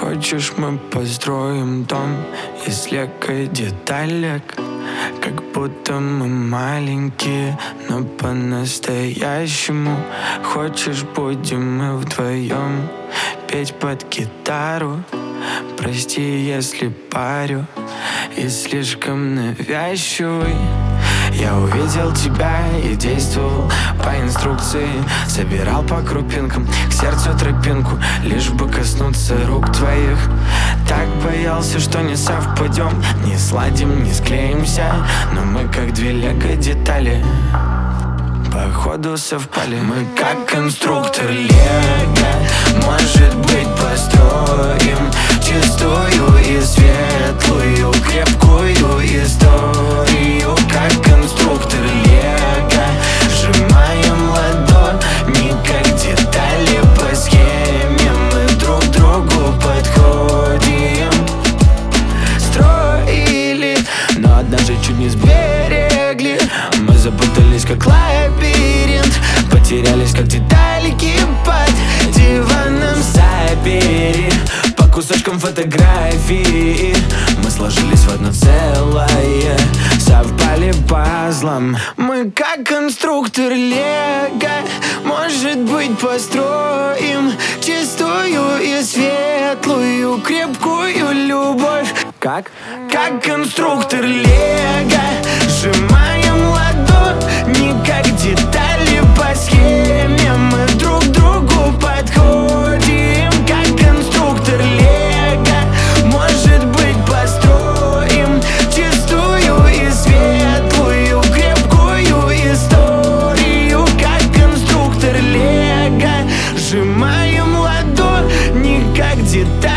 Хочешь, мы построим дом из лего и деталек, как будто мы маленькие, но по-настоящему. Хочешь, будем мы вдвоем петь под гитару? Прости, если парю и слишком навязчивый. Я увидел тебя и действовал по инструкции. Собирал по крупинкам к сердцу тропинку, лишь бы коснуться рук твоих. Так боялся, что не совпадем, не сладим, не склеимся, но мы как две лего детали, походу совпали. Мы как конструктор лего, может быть, построим чистую и светлую, крепкую историю. Как конструктор лего, сжимаем ладони, как детали по схеме. Мы друг другу подходим. Строили, но однажды чуть не сберегли. Мы запутались, как лабиринт, потерялись, как деталики под диваном. Забери по кусочкам фотографии, мы сложились в одно целое, совпали пазлом. Мы как конструктор лего, может быть, построим чистую и светлую, крепкую любовь. Как конструктор лего, сжимаем ладони, как детали по схеме. Мы друг другу подходим. Как конструктор лего, может быть, построим чистую и светлую, крепкую историю. Как конструктор лего, сжимаем ладони, как детали